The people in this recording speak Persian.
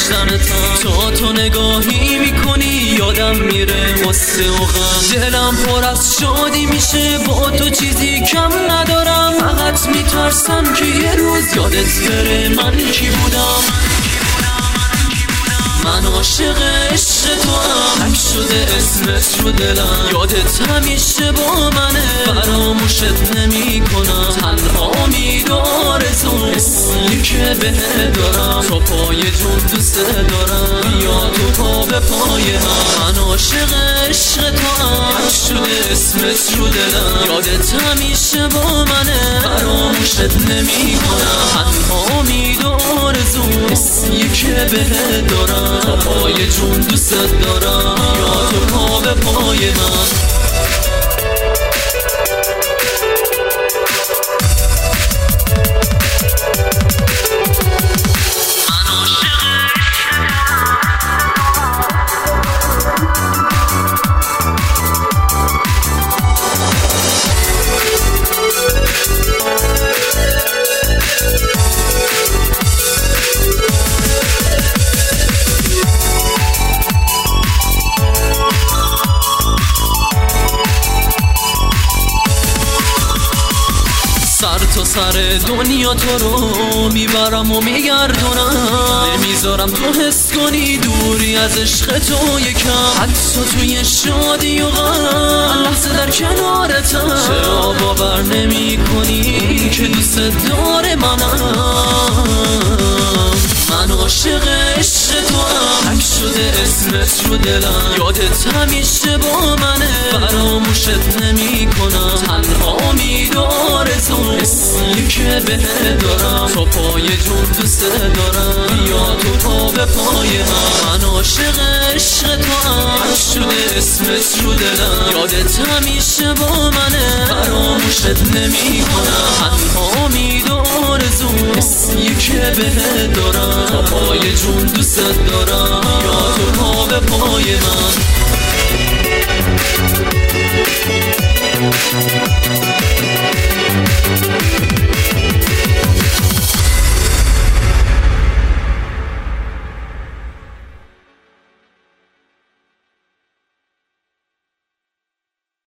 داشتنتم. تو نگاهی میکنی یادم میره غصه و غم. دلم پر از شادی میشه با تو چیزی کم ندارم. فقط میترسم که یه روز یادت بره من کی بودم. من عاشق عشق تو هم، حک شده اسمت رو دلم. یادت همیشه با منه، فراموشت نمی کنم. تنها امید و آرزو اسمی که بهت دارم. تو پای جون دوست دارم، بیا تو پا به پای من عاشق عشق تو هم، حک شده اسمت رو دلم. یادت همیشه با منه، فراموشت نمی کنم. تنها امید و آرزو اسمی که بهت دارم. تا پای جون دوست دارم، یا تو پا به پای من. تا سر دنیا تو رو میبرم و میگردونم. نمیذارم تو حس کنی دوری از عشق تو یکم. حتی توی شادی و غم لحظه در کنارتم. چرا باور نمی کنی که دوست داره منم. من عاشق عشق تو هم، حک شده اسمت رو دلم. یادت همیشه با منه، فراموشت نمی کنم. تنها امید و آرزو اسمی که بهت دارم. تو پای جون دوست دارم، یا تو پا به پای من. عاشق عشق تو هم، حک شده اسمت رو دلم. یادت همیشه با منه، فراموشت نمی کنم. تنها امید و آرزو اسمی که بهت دارم. تا پای جون دوست دارم، یا تو پا به پای من.